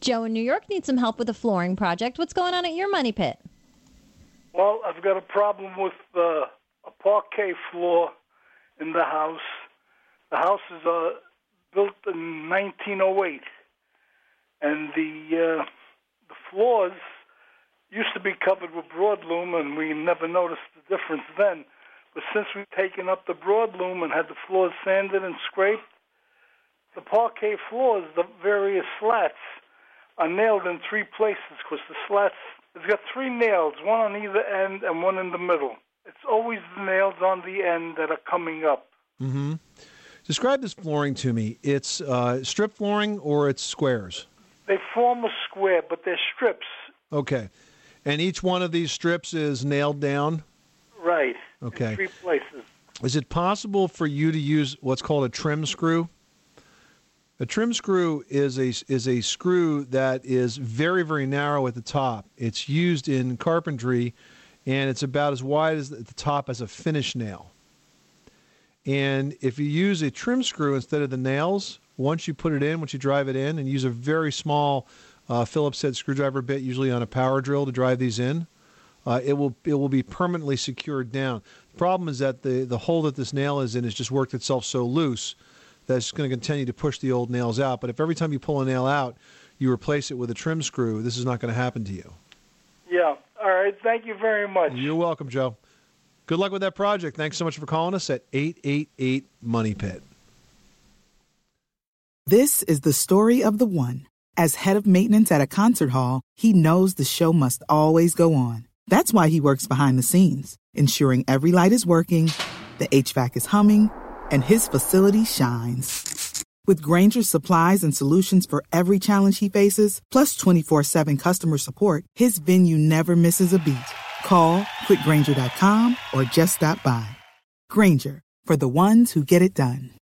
Joe in New York needs some help with a flooring project. What's going on at your money pit? Well, I've got a problem with a parquet floor in the house. The house is built in 1908, and the floors used to be covered with broadloom, and we never noticed the difference then. But since we've taken up the broadloom and had the floors sanded and scraped, the parquet floors, the various slats, are nailed in 3 places because the slats, it's got 3 nails, one on either end and one in the middle. It's always the nails on the end that are coming up. Mm-hmm. Describe this flooring to me. It's strip flooring or it's squares? They form a square, but they're strips. Okay. And each one of these strips is nailed down? Right. Okay. In 3 places. Is it possible for you to use what's called a trim screw? A trim screw is a screw that is very, very narrow at the top. It's used in carpentry, and it's about as wide as at the top as a finish nail. And if you use a trim screw instead of the nails, once you drive it in, and use a very small Phillips head screwdriver bit, usually on a power drill, to drive these in, it will be permanently secured down. The problem is that the hole that this nail is in has just worked itself so loose that it's going to continue to push the old nails out. But if every time you pull a nail out, you replace it with a trim screw, this is not going to happen to you. Yeah. All right. Thank you very much. You're welcome, Joe. Good luck with that project. Thanks so much for calling us at 888-MONEY-PIT. This is the story of the one. As head of maintenance at a concert hall, he knows the show must always go on. That's why he works behind the scenes, ensuring every light is working, the HVAC is humming, and his facility shines. With Grainger's supplies and solutions for every challenge he faces, plus 24/7 customer support, his venue never misses a beat. Call quickgrainger.com or just stop by. Grainger, for the ones who get it done.